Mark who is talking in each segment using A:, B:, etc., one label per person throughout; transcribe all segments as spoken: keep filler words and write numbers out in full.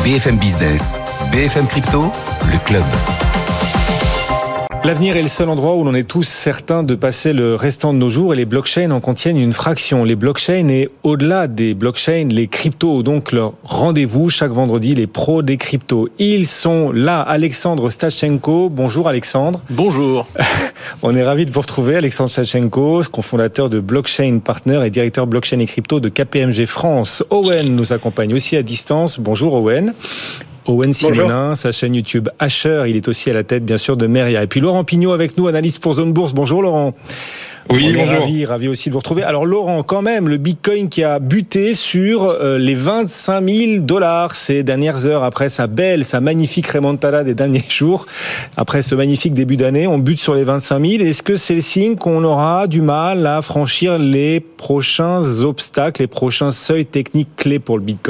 A: B F M Business, B F M Crypto, le club.
B: L'avenir est le seul endroit où l'on est tous certains de passer le restant de nos jours et les blockchains en contiennent une fraction. Les blockchains et au-delà des blockchains, les cryptos ont donc leur rendez-vous chaque vendredi, les pros des cryptos. Ils sont là, Alexandre Stachenko. Bonjour Alexandre.
C: Bonjour.
B: On est ravi de vous retrouver, Alexandre Stachenko, cofondateur de Blockchain Partner et directeur blockchain et crypto de K P M G France. Owen nous accompagne aussi à distance. Bonjour Owen. Owen Simonin, sa chaîne YouTube Asher, il est aussi à la tête bien sûr de Meria. Et puis Laurent Pignot avec nous, analyste pour Zone Bourse. Bonjour Laurent.
D: Oui,
B: On est
D: bonjour.
B: ravi, ravi aussi de vous retrouver. Alors Laurent, quand même, le Bitcoin qui a buté sur euh, les vingt-cinq mille dollars ces dernières heures après sa belle, sa magnifique remontada des derniers jours. Après ce magnifique début d'année, on bute sur les vingt-cinq mille. Est-ce que c'est le signe qu'on aura du mal à franchir les prochains obstacles, les prochains seuils techniques clés pour le Bitcoin ?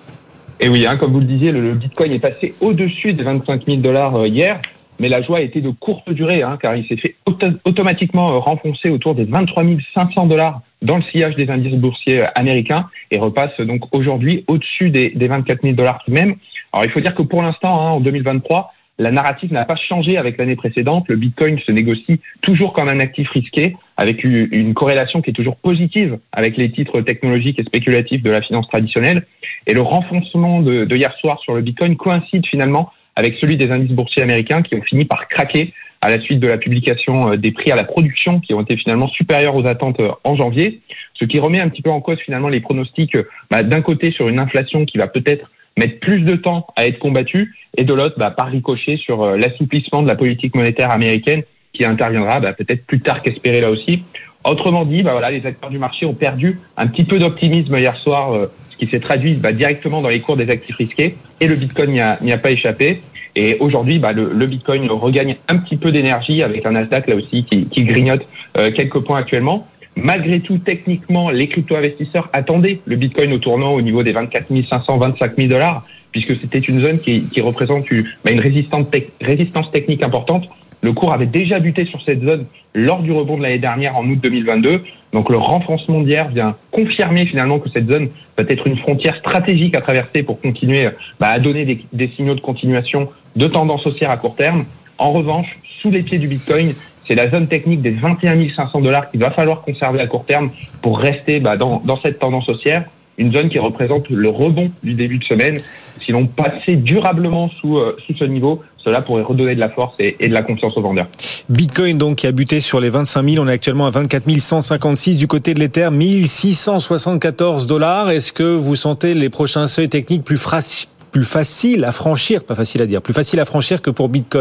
D: Et oui, hein, comme vous le disiez, le, le Bitcoin est passé au-dessus des vingt-cinq mille dollars hier, mais la joie a été de courte durée, hein, car il s'est fait auto- automatiquement euh, renfoncer autour des vingt-trois mille cinq cents dollars dans le sillage des indices boursiers américains et repasse donc aujourd'hui au-dessus des, des vingt-quatre mille dollars tout de même. Alors il faut dire que pour l'instant, hein, en deux mille vingt-trois, la narrative n'a pas changé avec l'année précédente. Le Bitcoin se négocie toujours comme un actif risqué, avec une, une corrélation qui est toujours positive avec les titres technologiques et spéculatifs de la finance traditionnelle. Et le renfoncement de, de hier soir sur le Bitcoin coïncide finalement avec celui des indices boursiers américains qui ont fini par craquer à la suite de la publication des prix à la production qui ont été finalement supérieurs aux attentes en janvier, ce qui remet un petit peu en cause finalement les pronostics bah, d'un côté sur une inflation qui va peut-être mettre plus de temps à être combattue et de l'autre bah, par ricochet sur euh, l'assouplissement de la politique monétaire américaine qui interviendra bah, peut-être plus tard qu'espéré là aussi. Autrement dit, bah, voilà, les acteurs du marché ont perdu un petit peu d'optimisme hier soir, euh, ce qui s'est traduit bah, directement dans les cours des actifs risqués et le Bitcoin n'y a, n'y a pas échappé. Et aujourd'hui, bah, le, le Bitcoin regagne un petit peu d'énergie avec un Nasdaq là aussi qui, qui grignote euh, quelques points actuellement. Malgré tout, techniquement, les crypto-investisseurs attendaient le Bitcoin au tournant au niveau des vingt-quatre mille cinq cents, vingt-cinq mille dollars, puisque c'était une zone qui, qui représente une, bah, une résistance, te- résistance technique importante. Le cours avait déjà buté sur cette zone lors du rebond de l'année dernière en août deux mille vingt-deux. Donc le renfoncement d'hier vient confirmer finalement que cette zone peut être une frontière stratégique à traverser pour continuer bah, à donner des, des signaux de continuation de tendance haussière à court terme. En revanche, sous les pieds du Bitcoin, c'est la zone technique des vingt et un mille cinq cents dollars qu'il va falloir conserver à court terme pour rester bah, dans, dans cette tendance haussière. Une zone qui représente le rebond du début de semaine. Si l'on passait durablement sous, euh, sous ce niveau, cela pourrait redonner de la force et, et de la confiance aux vendeurs.
B: Bitcoin donc qui a buté sur les vingt-cinq mille, on est actuellement à vingt-quatre mille cent cinquante-six du côté de l'Ether, mille six cent soixante-quatorze dollars. Est-ce que vous sentez les prochains seuils techniques plus, fra- plus faciles à franchir, pas facile à dire, plus facile à franchir que pour Bitcoin ?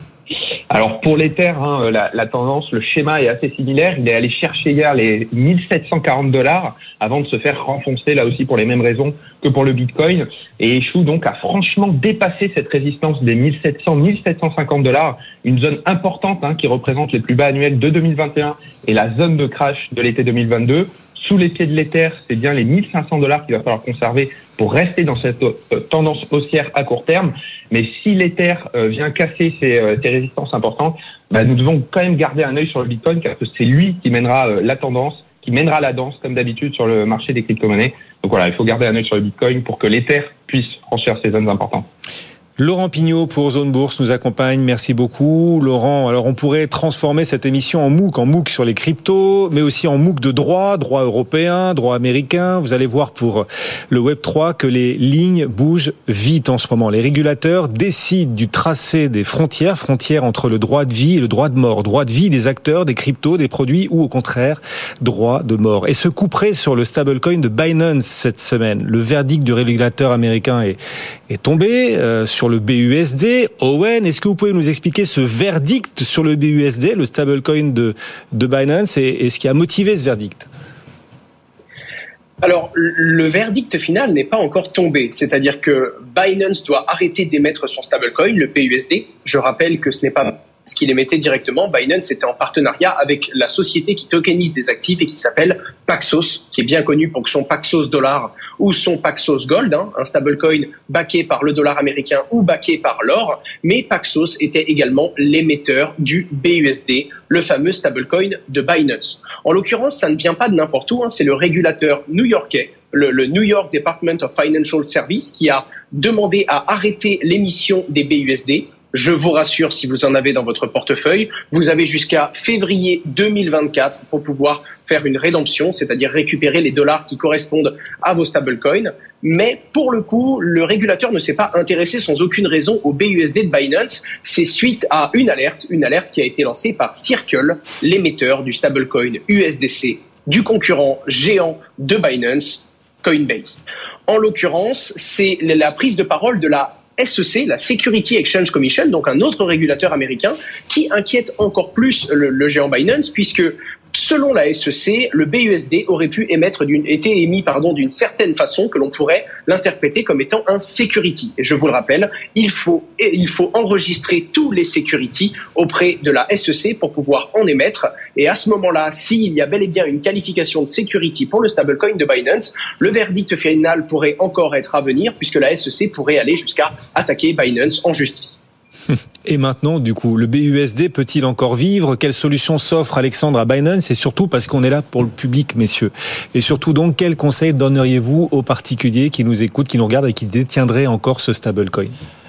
D: Alors pour l'Ether, hein, la, la tendance, le schéma est assez similaire. Il est allé chercher hier les mille sept cent quarante dollars avant de se faire renfoncer là aussi pour les mêmes raisons que pour le Bitcoin et échoue donc à franchement dépasser cette résistance des mille sept cents, mille sept cent cinquante dollars, une zone importante hein, qui représente les plus bas annuels de deux mille vingt et un et la zone de crash de l'été deux mille vingt-deux. Sous les pieds de l'Ether, c'est bien les mille cinq cents dollars qu'il va falloir conserver pour rester dans cette euh, tendance haussière à court terme. Mais si l'Ether euh, vient casser ces, euh, ces résistances importantes, bah, nous devons quand même garder un œil sur le Bitcoin car c'est lui qui mènera euh, la tendance, qui mènera la danse comme d'habitude sur le marché des crypto-monnaies. Donc voilà, il faut garder un œil sur le Bitcoin pour que l'Ether puisse franchir ces zones importantes.
B: Laurent Pignot pour Zone Bourse nous accompagne. Merci beaucoup. Laurent, alors on pourrait transformer cette émission en MOOC, en MOOC sur les cryptos, mais aussi en MOOC de droit, droit européen, droit américain. Vous allez voir pour le Web trois que les lignes bougent vite en ce moment. Les régulateurs décident du tracé des frontières, frontières entre le droit de vie et le droit de mort. Droit de vie des acteurs, des cryptos, des produits ou au contraire, droit de mort. Et se couperait sur le stablecoin de Binance cette semaine. Le verdict du régulateur américain est, est tombé euh, sur le B U S D. Owen, est-ce que vous pouvez nous expliquer ce verdict sur le B U S D, le stablecoin de, de Binance, et, et ce qui a motivé ce verdict?
C: Alors, le verdict final n'est pas encore tombé. C'est-à-dire que Binance doit arrêter d'émettre son stablecoin, le B U S D. Je rappelle que ce n'est pas ce qu'il émettait directement. Binance était en partenariat avec la société qui tokenise des actifs et qui s'appelle Paxos, qui est bien connu pour son Paxos Dollar ou son Paxos Gold, hein, un stablecoin backé par le dollar américain ou backé par l'or. Mais Paxos était également l'émetteur du B U S D, le fameux stablecoin de Binance. En l'occurrence, ça ne vient pas de n'importe où, hein, c'est le régulateur new-yorkais le, le New York Department of Financial Services qui a demandé à arrêter l'émission des B U S D. Je vous rassure, si vous en avez dans votre portefeuille, vous avez jusqu'à février deux mille vingt-quatre pour pouvoir faire une rédemption, c'est-à-dire récupérer les dollars qui correspondent à vos stablecoins. Mais pour le coup, le régulateur ne s'est pas intéressé sans aucune raison au B U S D de Binance. C'est suite à une alerte, une alerte qui a été lancée par Circle, l'émetteur du stablecoin U S D C, du concurrent géant de Binance, Coinbase. En l'occurrence, c'est la prise de parole de la S E C, la Security Exchange Commission, donc un autre régulateur américain, qui inquiète encore plus le, le géant Binance, puisque selon la S E C, le B U S D aurait pu émettre d'une, été émis pardon, d'une certaine façon que l'on pourrait l'interpréter comme étant un security. Et je vous le rappelle, il faut, il faut enregistrer tous les securities auprès de la S E C pour pouvoir en émettre. Et à ce moment-là, s'il y a bel et bien une qualification de security pour le stablecoin de Binance, le verdict final pourrait encore être à venir puisque la S E C pourrait aller jusqu'à attaquer Binance en justice.
B: Et maintenant, du coup, le B U S D peut-il encore vivre ? Quelle solution s'offre Alexandre à Binance ? Et surtout, parce qu'on est là pour le public, messieurs. Et surtout, donc, quels conseils donneriez-vous aux particuliers qui nous écoutent, qui nous regardent et qui détiendraient encore ce stablecoin ?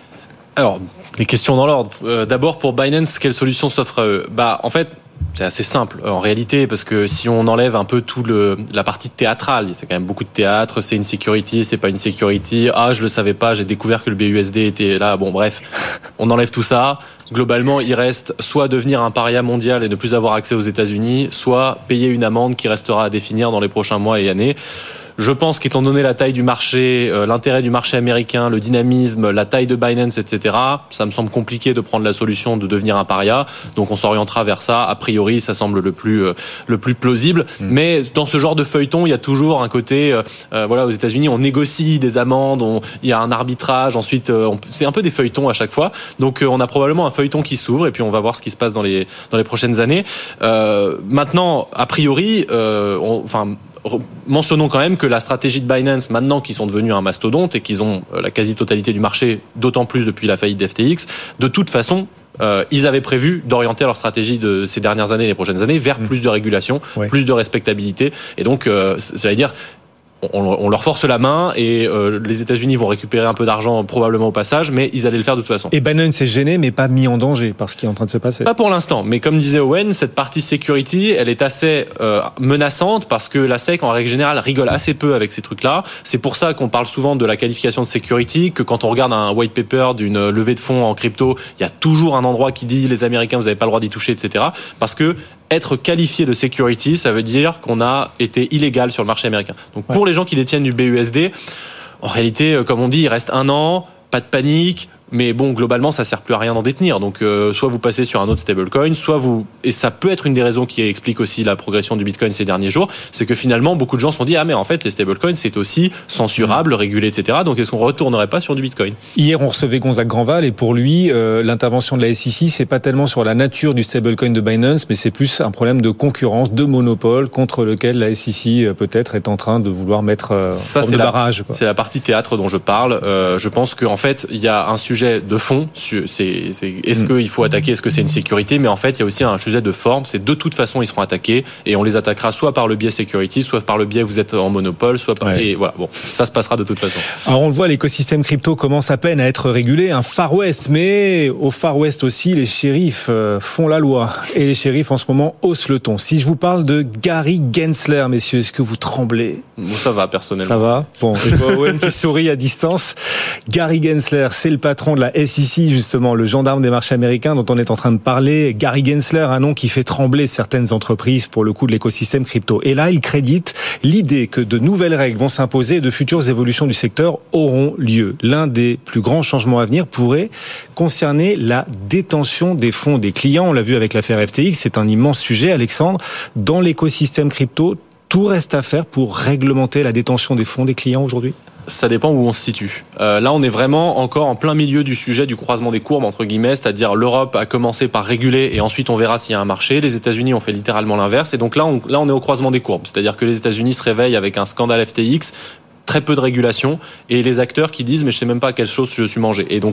E: Alors, les questions dans l'ordre. Euh, d'abord, pour Binance, quelle solution s'offre à eux ? Bah, en fait, c'est assez simple en réalité, parce que si on enlève un peu tout le la partie théâtrale, c'est quand même beaucoup de théâtre, c'est une security, c'est pas une security, ah je le savais pas, j'ai découvert que le B U S D était là, bon bref, on enlève tout ça. Globalement, il reste soit devenir un paria mondial et ne plus avoir accès aux États-Unis, soit payer une amende qui restera à définir dans les prochains mois et années. Je pense qu'étant donné la taille du marché, euh, l'intérêt du marché américain, le dynamisme, la taille de Binance, et cetera, ça me semble compliqué de prendre la solution de devenir un paria. Donc on s'orientera vers ça. A priori, ça semble le plus euh, le plus plausible. Mmh. Mais dans ce genre de feuilleton, il y a toujours un côté, euh, euh, voilà, aux États-Unis, on négocie des amendes, on, il y a un arbitrage. Ensuite, euh, on, c'est un peu des feuilletons à chaque fois. Donc euh, on a probablement un feuilleton qui s'ouvre et puis on va voir ce qui se passe dans les dans les prochaines années. Euh, maintenant, a priori, euh, on, enfin. Mentionnons quand même que la stratégie de Binance, maintenant qu'ils sont devenus un mastodonte et qu'ils ont la quasi-totalité du marché, d'autant plus depuis la faillite d'F T X, de toute façon, euh, ils avaient prévu d'orienter leur stratégie de ces dernières années et les prochaines années vers mmh. plus de régulation, ouais. plus de respectabilité. Et donc, euh, ça veut dire... On, on leur force la main et euh, les États-Unis vont récupérer un peu d'argent probablement au passage, mais ils allaient le faire de toute façon.
B: Et Binance est gêné, mais pas mis en danger par ce qui est en train de se passer.
E: Pas pour l'instant, mais comme disait Owen, cette partie security, elle est assez euh, menaçante parce que la S E C, en règle générale, rigole assez peu avec ces trucs-là. C'est pour ça qu'on parle souvent de la qualification de security, que quand on regarde un white paper d'une levée de fonds en crypto, il y a toujours un endroit qui dit les Américains, vous n'avez pas le droit d'y toucher, et cetera. Parce que être qualifié de security, ça veut dire qu'on a été illégal sur le marché américain. Donc ouais. pour les gens qui détiennent du B U S D, en réalité, comme on dit, il reste un an, pas de panique. Mais bon, globalement, ça sert plus à rien d'en détenir. Donc, euh, soit vous passez sur un autre stablecoin, soit vous... Et ça peut être une des raisons qui explique aussi la progression du Bitcoin ces derniers jours, c'est que finalement, beaucoup de gens se sont dit « Ah, mais en fait, les stablecoins, c'est aussi censurable, régulé, et cetera. Donc, est-ce qu'on retournerait pas sur du Bitcoin ?»
B: Hier, on recevait Gonzague Granval, et pour lui, euh, l'intervention de la S E C, c'est pas tellement sur la nature du stablecoin de Binance, mais c'est plus un problème de concurrence, de monopole, contre lequel la S E C, euh, peut-être, est en train de vouloir mettre euh,
E: ça,
B: c'est
E: de
B: la, barrage. Quoi.
E: C'est la partie théâtre dont je parle. Euh, je pense qu'en fait, il y a un sujet de fond, c'est, c'est est-ce mmh. qu'il faut attaquer, est-ce que c'est une sécurité, mais en fait il y a aussi un sujet de forme, c'est de toute façon ils seront attaqués et on les attaquera soit par le biais security, soit par le biais vous êtes en monopole, soit par... Ouais. Et voilà, bon, ça se passera de toute façon.
B: Alors on le voit, l'écosystème crypto commence à peine à être régulé, un Far West, mais au Far West aussi les shérifs font la loi et les shérifs en ce moment haussent le ton. Si je vous parle de Gary Gensler, messieurs, est-ce que vous tremblez ?
E: Bon, ça va personnellement.
B: Ça va. Bon, je vois Owen qui sourit à distance. Gary Gensler, c'est le patron de la S E C, justement, le gendarme des marchés américains dont on est en train de parler. Gary Gensler, un nom qui fait trembler certaines entreprises pour le coup de l'écosystème crypto. Et là, il crédite l'idée que de nouvelles règles vont s'imposer et de futures évolutions du secteur auront lieu. L'un des plus grands changements à venir pourrait concerner la détention des fonds des clients. On l'a vu avec l'affaire F T X, c'est un immense sujet, Alexandre. Dans l'écosystème crypto, tout reste à faire pour réglementer la détention des fonds des clients aujourd'hui ?
E: Ça dépend où on se situe. Euh, là, on est vraiment encore en plein milieu du sujet du croisement des courbes, entre guillemets, c'est-à-dire l'Europe a commencé par réguler et ensuite on verra s'il y a un marché. Les États-Unis ont fait littéralement l'inverse. Et donc là, on, là, on est au croisement des courbes. C'est-à-dire que les États-Unis se réveillent avec un scandale F T X, très peu de régulation, et les acteurs qui disent « mais je sais même pas à quelle sauce je suis mangé ». Et donc,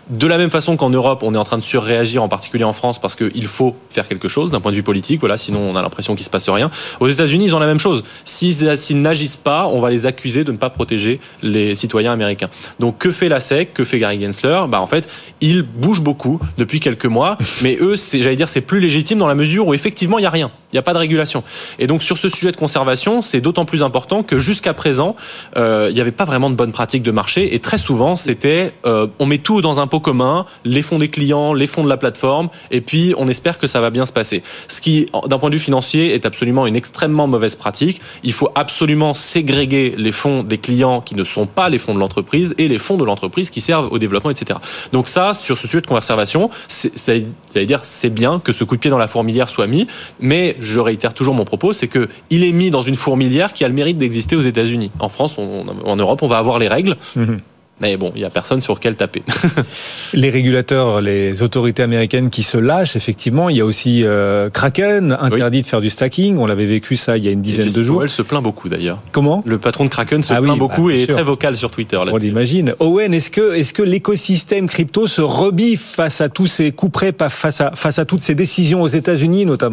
E: De la même façon qu'en Europe, on est en train de surréagir, en particulier en France, parce qu'il faut faire quelque chose d'un point de vue politique. Voilà, sinon on a l'impression qu'il se passe rien. Aux États-Unis, ils ont la même chose. S'ils, s'ils n'agissent pas, on va les accuser de ne pas protéger les citoyens américains. Donc que fait la S E C, que fait Gary Gensler ? Bah en fait, ils bougent beaucoup depuis quelques mois, mais eux, c'est, j'allais dire, c'est plus légitime dans la mesure où effectivement il y a rien, il y a pas de régulation. Et donc sur ce sujet de conservation, c'est d'autant plus important que jusqu'à présent, euh, il n'y avait pas vraiment de bonnes pratiques de marché, et très souvent c'était, euh, on met tout dans un pot commun, les fonds des clients, les fonds de la plateforme, et puis on espère que ça va bien se passer. Ce qui, d'un point de vue financier, est absolument une extrêmement mauvaise pratique. Il faut absolument ségréguer les fonds des clients qui ne sont pas les fonds de l'entreprise et les fonds de l'entreprise qui servent au développement, et cetera. Donc ça, sur ce sujet de conservation, c'est, c'est, j'allais dire, c'est bien que ce coup de pied dans la fourmilière soit mis, mais je réitère toujours mon propos, c'est que il est mis dans une fourmilière qui a le mérite d'exister aux États-Unis. En France, on, en Europe, on va avoir les règles. Mmh. Mais bon, il n'y a personne sur lequel taper.
B: Les régulateurs, les autorités américaines qui se lâchent, effectivement. Il y a aussi euh, Kraken, interdit oui. de faire du stacking. On l'avait vécu ça il y a une dizaine de jours.
E: Powell se plaint beaucoup d'ailleurs.
B: Comment ?
E: Le patron de Kraken se
B: ah
E: plaint
B: oui,
E: beaucoup
B: bah,
E: et est
B: sûr.
E: très vocal sur Twitter là-dessus.
B: On l'imagine. Owen, est-ce que, est-ce que l'écosystème crypto se rebiffe face à tous ces coups près, face à, face à toutes ces décisions aux États-Unis notamment ?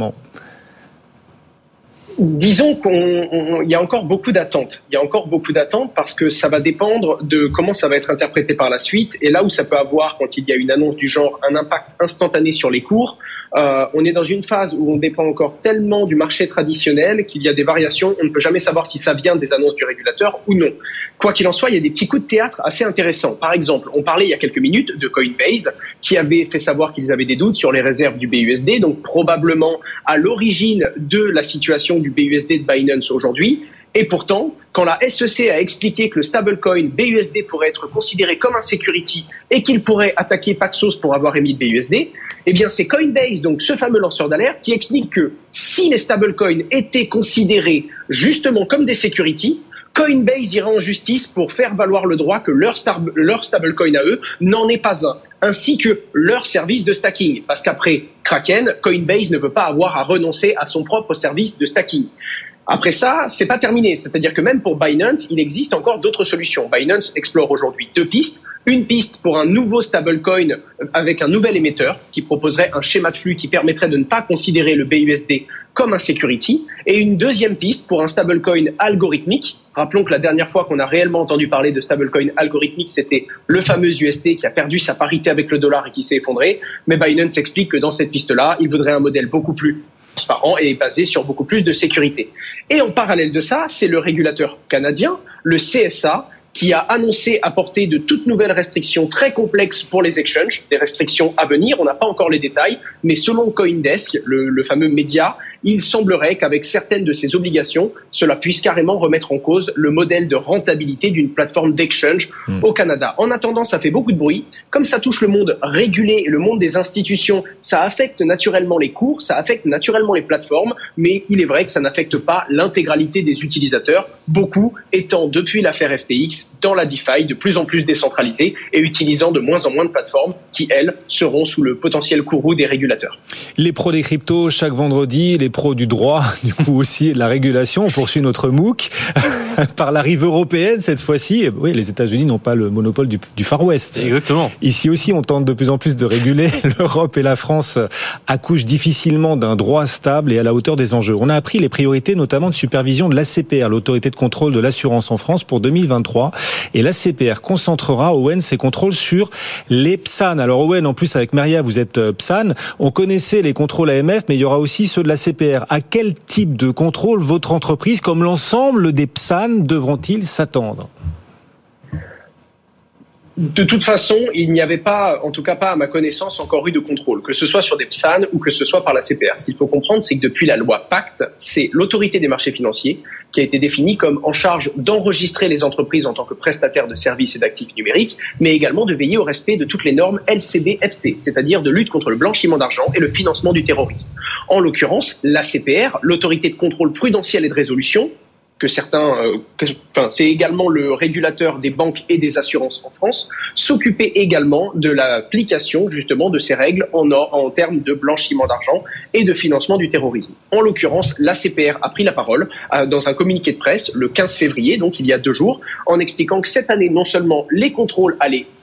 C: Disons qu'il y a encore beaucoup d'attentes. Il y a encore beaucoup d'attentes parce que ça va dépendre de comment ça va être interprété par la suite. Et là où ça peut avoir, quand il y a une annonce du genre, un impact instantané sur les cours, euh, on est dans une phase où on dépend encore tellement du marché traditionnel qu'il y a des variations. On ne peut jamais savoir si ça vient des annonces du régulateur ou non. Quoi qu'il en soit, il y a des petits coups de théâtre assez intéressants. Par exemple, on parlait il y a quelques minutes de Coinbase qui avait fait savoir qu'ils avaient des doutes sur les réserves du B U S D, donc probablement à l'origine de la situation du B U S D de Binance aujourd'hui. Et pourtant, quand la S E C a expliqué que le stablecoin B U S D pourrait être considéré comme un security et qu'il pourrait attaquer Paxos pour avoir émis le B U S D, eh bien c'est Coinbase, donc ce fameux lanceur d'alerte, qui explique que si les stablecoins étaient considérés justement comme des securities, Coinbase ira en justice pour faire valoir le droit que leur, star, leur stablecoin à eux n'en est pas un, ainsi que leur service de stacking. Parce qu'après Kraken, Coinbase ne peut pas avoir à renoncer à son propre service de stacking. Après ça, c'est pas terminé. C'est-à-dire que même pour Binance, il existe encore d'autres solutions. Binance explore aujourd'hui deux pistes. Une piste pour un nouveau stablecoin avec un nouvel émetteur qui proposerait un schéma de flux qui permettrait de ne pas considérer le B U S D comme un security. Et une deuxième piste pour un stablecoin algorithmique. Rappelons que la dernière fois qu'on a réellement entendu parler de stablecoin algorithmique, c'était le fameux U S D qui a perdu sa parité avec le dollar et qui s'est effondré. Mais Binance explique que dans cette piste-là, il voudrait un modèle beaucoup plus transparent et basé sur beaucoup plus de sécurité. Et en parallèle de ça, c'est le régulateur canadien, le C S A, qui a annoncé apporter de toutes nouvelles restrictions très complexes pour les exchanges, des restrictions à venir, on n'a pas encore les détails, mais selon CoinDesk, le, le fameux média, il semblerait qu'avec certaines de ces obligations, cela puisse carrément remettre en cause le modèle de rentabilité d'une plateforme d'exchange mmh. au Canada. En attendant, ça fait beaucoup de bruit. Comme ça touche le monde régulé et le monde des institutions, ça affecte naturellement les cours, ça affecte naturellement les plateformes, mais il est vrai que ça n'affecte pas l'intégralité des utilisateurs, beaucoup étant depuis l'affaire F T X dans la DeFi de plus en plus décentralisée et utilisant de moins en moins de plateformes qui, elles, seront sous le potentiel courroux des régulateurs.
B: Les pros des cryptos, chaque vendredi, les pros du droit, du coup aussi de la régulation. On poursuit notre MOOC par la rive européenne cette fois-ci. Oui, les États-Unis n'ont pas le monopole du, du Far West.
E: Exactement.
B: Ici aussi, on tente de plus en plus de réguler. L'Europe et la France accouchent difficilement d'un droit stable et à la hauteur des enjeux. On a appris les priorités, notamment de supervision de l'A C P R, l'autorité de contrôle de l'assurance en France, pour deux mille vingt-trois. Et l'A C P R concentrera, Owen, ses contrôles sur les P S A N. Alors Owen, en plus avec Maria, vous êtes P S A N. On connaissait les contrôles A M F, mais il y aura aussi ceux de l'A C P R. À quel type de contrôle votre entreprise, comme l'ensemble des P S A N, devront-ils s'attendre ?
C: De toute façon, il n'y avait pas, en tout cas pas à ma connaissance, encore eu de contrôle, que ce soit sur des P S A N ou que ce soit par la C P R. Ce qu'il faut comprendre, c'est que depuis la loi Pacte, c'est l'autorité des marchés financiers qui a été définie comme en charge d'enregistrer les entreprises en tant que prestataires de services et d'actifs numériques, mais également de veiller au respect de toutes les normes L C B F T, c'est-à-dire de lutte contre le blanchiment d'argent et le financement du terrorisme. En l'occurrence, la C P R, l'autorité de contrôle prudentiel et de résolution, que certains, euh, que, enfin, c'est également le régulateur des banques et des assurances en France, s'occupait également de l'application justement de ces règles en, en termes de blanchiment d'argent et de financement du terrorisme. En l'occurrence, l'A C P R a pris la parole euh, dans un communiqué de presse le quinze février, donc il y a deux jours, en expliquant que cette année, non seulement les contrôles allaient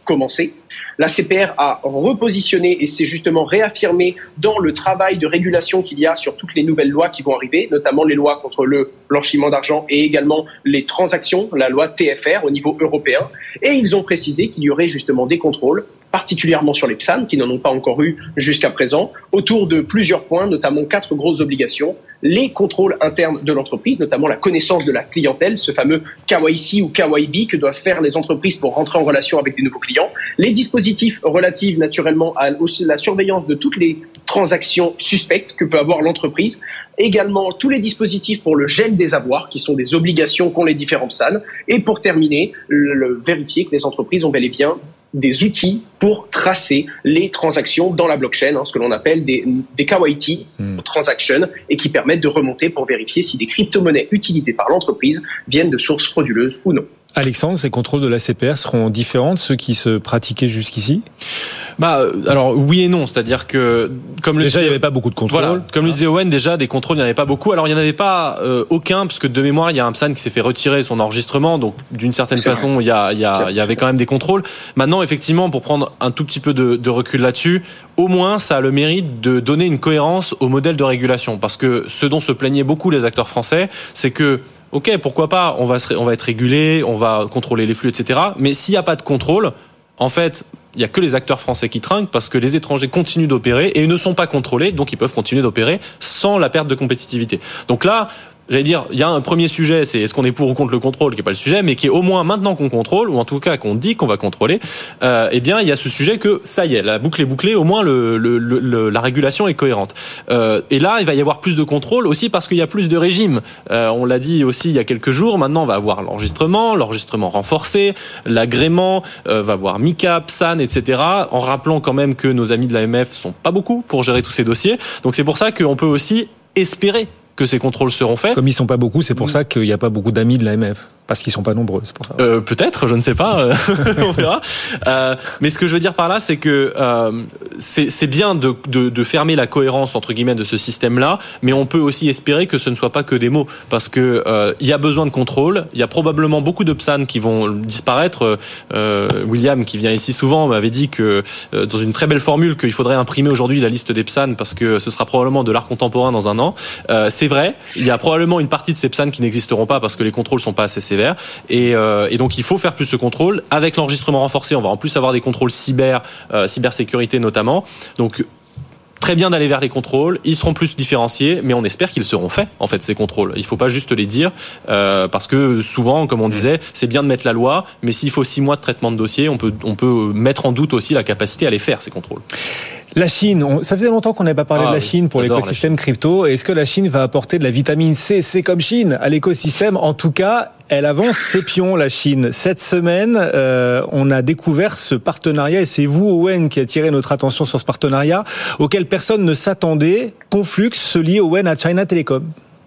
C: commencé. La C P R a repositionné et s'est justement réaffirmé dans le travail de régulation qu'il y a sur toutes les nouvelles lois qui vont arriver, notamment les lois contre le blanchiment d'argent et également les transactions, la loi T F R au niveau européen. Et ils ont précisé qu'il y aurait justement des contrôles, particulièrement sur les P S A N, qui n'en ont pas encore eu jusqu'à présent, autour de plusieurs points, notamment quatre grosses obligations. Les contrôles internes de l'entreprise, notamment la connaissance de la clientèle, ce fameux K Y C ou K Y B que doivent faire les entreprises pour rentrer en relation avec des nouveaux clients. Les dispositifs relatifs naturellement à la surveillance de toutes les transactions suspectes que peut avoir l'entreprise. Également tous les dispositifs pour le gel des avoirs, qui sont des obligations qu'ont les différents P S A N. Et pour terminer, le, le, vérifier que les entreprises ont bel et bien des outils pour tracer les transactions dans la blockchain, hein, ce que l'on appelle des, des K Y T, mmh. transactions, et qui permettent de remonter pour vérifier si des crypto-monnaies utilisées par l'entreprise viennent de sources frauduleuses ou non.
B: Alexandre, ces contrôles de la C P R seront différents de ceux qui se pratiquaient jusqu'ici ?
E: Bah, alors oui et non, c'est-à-dire que comme le
B: déjà
E: disait,
B: il n'y avait pas beaucoup de contrôles.
E: Voilà, comme le disait Owen, déjà des contrôles il n'y en avait pas beaucoup. Alors il n'y en avait pas euh, aucun parce que de mémoire il y a un P S A N qui s'est fait retirer son enregistrement, donc d'une certaine
C: C'est
E: façon
C: vrai.
E: il y a il y a il y avait quand même des contrôles. Maintenant effectivement pour prendre un tout petit peu de, de recul là-dessus, au moins ça a le mérite de donner une cohérence au modèle de régulation parce que ce dont se plaignaient beaucoup les acteurs français, c'est que ok, pourquoi pas, on va, se, on va être régulé, on va contrôler les flux, et cetera. Mais s'il n'y a pas de contrôle, en fait, il n'y a que les acteurs français qui trinquent parce que les étrangers continuent d'opérer et ne sont pas contrôlés, donc ils peuvent continuer d'opérer sans la perte de compétitivité. Donc là, j'allais dire, il y a un premier sujet, c'est est-ce qu'on est pour ou contre le contrôle, qui est pas le sujet, mais qui est au moins maintenant qu'on contrôle, ou en tout cas qu'on dit qu'on va contrôler, euh, eh bien, il y a ce sujet que, ça y est, la boucle est bouclée, au moins le, le, le, la régulation est cohérente. Euh, et là, il va y avoir plus de contrôle aussi parce qu'il y a plus de régimes. Euh, on l'a dit aussi il y a quelques jours, maintenant on va avoir l'enregistrement, l'enregistrement renforcé, l'agrément, euh, va avoir MiCA, P S A N, et cetera, en rappelant quand même que nos amis de l'A M F sont pas beaucoup pour gérer tous ces dossiers. Donc c'est pour ça qu'on peut aussi espérer que ces contrôles seront faits.
B: Comme ils sont pas beaucoup, c'est pour ça qu'il n'y a pas beaucoup d'amis de l'A M F. Parce qu'ils sont pas nombreux, c'est pour ça.
E: Euh, peut-être, je ne sais pas, on verra. Euh, mais ce que je veux dire par là, c'est que euh, c'est, c'est bien de, de, de fermer la cohérence entre guillemets de ce système-là, mais on peut aussi espérer que ce ne soit pas que des mots, parce que euh, il y a besoin de contrôle. Il y a probablement beaucoup de P S A N qui vont disparaître. Euh, William, qui vient ici souvent, m'avait dit que euh, dans une très belle formule qu'il faudrait imprimer aujourd'hui la liste des P S A N parce que ce sera probablement de l'art contemporain dans un an. Euh, c'est vrai, il y a probablement une partie de ces P S A N qui n'existeront pas parce que les contrôles sont pas assez sévères. Et, euh, et donc il faut faire plus de contrôles. Avec l'enregistrement renforcé, on va en plus avoir des contrôles cyber, euh, cybersécurité notamment. Donc très bien d'aller vers les contrôles, ils seront plus différenciés, mais on espère qu'ils seront faits, en fait, ces contrôles. Il ne faut pas juste les dire, euh, parce que souvent, comme on disait, c'est bien de mettre la loi, mais s'il faut six mois de traitement de dossier, on peut, on peut mettre en doute aussi la capacité à les faire, ces contrôles.
B: La Chine, on, ça faisait longtemps qu'on n'avait pas parlé ah, de la Chine pour l'écosystème crypto. Est-ce que la Chine va apporter de la vitamine C, C comme Chine, à l'écosystème ? En tout cas, elle avance ses pions, la Chine. Cette semaine, euh, on a découvert ce partenariat, et c'est vous, Owen, qui a attiré notre attention sur ce partenariat, auquel personne ne s'attendait. Conflux se lie, Owen, à China Telecom.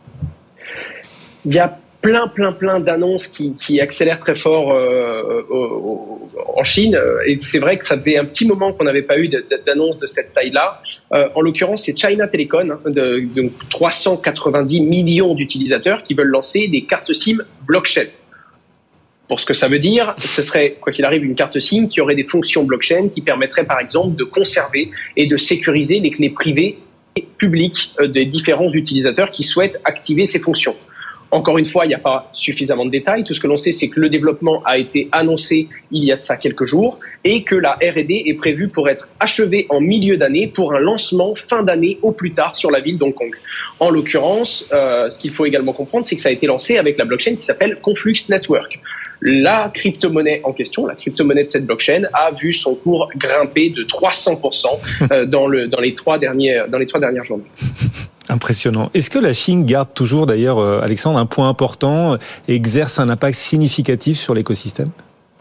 C: Il y a plein, plein, plein d'annonces qui, qui accélèrent très fort euh, euh, en Chine. Et c'est vrai que ça faisait un petit moment qu'on n'avait pas eu d'annonce de cette taille-là. Euh, en l'occurrence, c'est China Telecom, hein, de, de trois cent quatre-vingt-dix millions d'utilisateurs qui veulent lancer des cartes SIM blockchain. Pour ce que ça veut dire, ce serait, quoi qu'il arrive, une carte SIM qui aurait des fonctions blockchain qui permettraient, par exemple, de conserver et de sécuriser les clés privées et publiques des différents utilisateurs qui souhaitent activer ces fonctions. Encore une fois, il n'y a pas suffisamment de détails. Tout ce que l'on sait, c'est que le développement a été annoncé il y a de ça quelques jours et que la R et D est prévue pour être achevée en milieu d'année pour un lancement fin d'année au plus tard sur la ville d'Hong Kong. En l'occurrence, euh, ce qu'il faut également comprendre, c'est que ça a été lancé avec la blockchain qui s'appelle Conflux Network. La crypto-monnaie en question, la crypto-monnaie de cette blockchain, a vu son cours grimper de trois cents pour cent dans, le, dans, les trois derniers, dans les trois dernières journées.
B: Impressionnant. Est-ce que la Chine garde toujours, d'ailleurs, Alexandre, un point important, exerce un impact significatif sur l'écosystème ?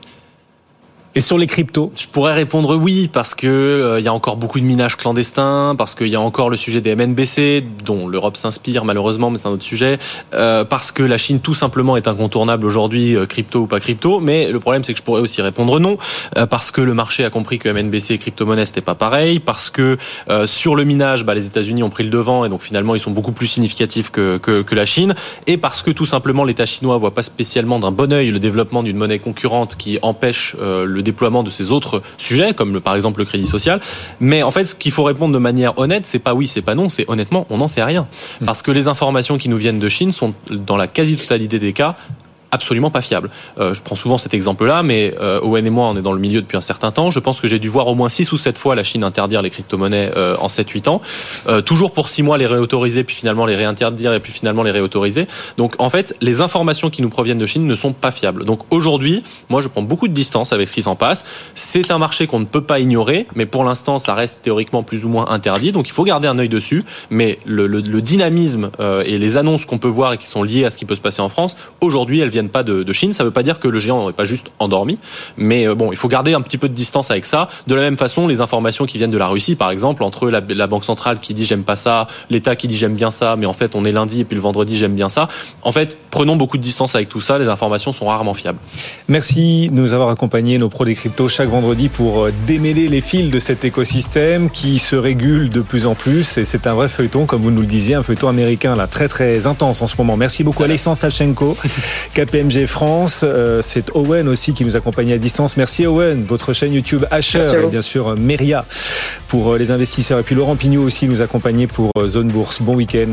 B: Et sur les cryptos ?
E: Je pourrais répondre oui, parce que euh, il y a encore beaucoup de minage clandestin, parce qu'il y a encore le sujet des M N B C, dont l'Europe s'inspire malheureusement, mais c'est un autre sujet, euh, parce que la Chine tout simplement est incontournable aujourd'hui, euh, crypto ou pas crypto, mais le problème c'est que je pourrais aussi répondre non, euh, parce que le marché a compris que M N B C et crypto-monnaie c'était pas pareil, parce que euh, sur le minage, bah, les États-Unis ont pris le devant, et donc finalement ils sont beaucoup plus significatifs que, que, que la Chine, et parce que tout simplement l'État chinois voit pas spécialement d'un bon œil le développement d'une monnaie concurrente qui empêche euh, le le déploiement de ces autres sujets, comme le, par exemple le crédit social. Mais en fait, ce qu'il faut répondre de manière honnête, c'est pas oui, c'est pas non, c'est honnêtement, on n'en sait rien. Parce que les informations qui nous viennent de Chine sont, dans la quasi-totalité des cas, absolument pas fiable. Euh, je prends souvent cet exemple-là, mais euh, Owen et moi, on est dans le milieu depuis un certain temps. Je pense que j'ai dû voir au moins six ou sept fois la Chine interdire les crypto-monnaies euh, en sept huit ans. Euh, toujours pour six mois les réautoriser, puis finalement les réinterdire, et puis finalement les réautoriser. Donc en fait, les informations qui nous proviennent de Chine ne sont pas fiables. Donc aujourd'hui, moi je prends beaucoup de distance avec ce qui s'en passe. C'est un marché qu'on ne peut pas ignorer, mais pour l'instant, ça reste théoriquement plus ou moins interdit. Donc il faut garder un œil dessus. Mais le, le, le dynamisme euh, et les annonces qu'on peut voir et qui sont liées à ce qui peut se passer en France, aujourd'hui, elles viennent pas de, de Chine. Ça veut pas dire que le géant n'est pas juste endormi, mais euh, bon, il faut garder un petit peu de distance avec ça. De la même façon, les informations qui viennent de la Russie, par exemple, entre la, la banque centrale qui dit j'aime pas ça, l'État qui dit j'aime bien ça, mais en fait on est lundi et puis le vendredi j'aime bien ça. En fait, prenons beaucoup de distance avec tout ça. Les informations sont rarement fiables.
B: Merci de nous avoir accompagnés, nos pros des cryptos, chaque vendredi pour démêler les fils de cet écosystème qui se régule de plus en plus. Et c'est un vrai feuilleton, comme vous nous le disiez, un feuilleton américain là très très intense en ce moment. Merci beaucoup, Alexandre Sachenko, K P M G France. Euh, c'est Owen aussi qui nous accompagne à distance. Merci Owen. Votre chaîne YouTube Asher et bien sûr Meria pour les investisseurs. Et puis Laurent Pignot aussi nous accompagnait pour Zone Bourse. Bon week-end.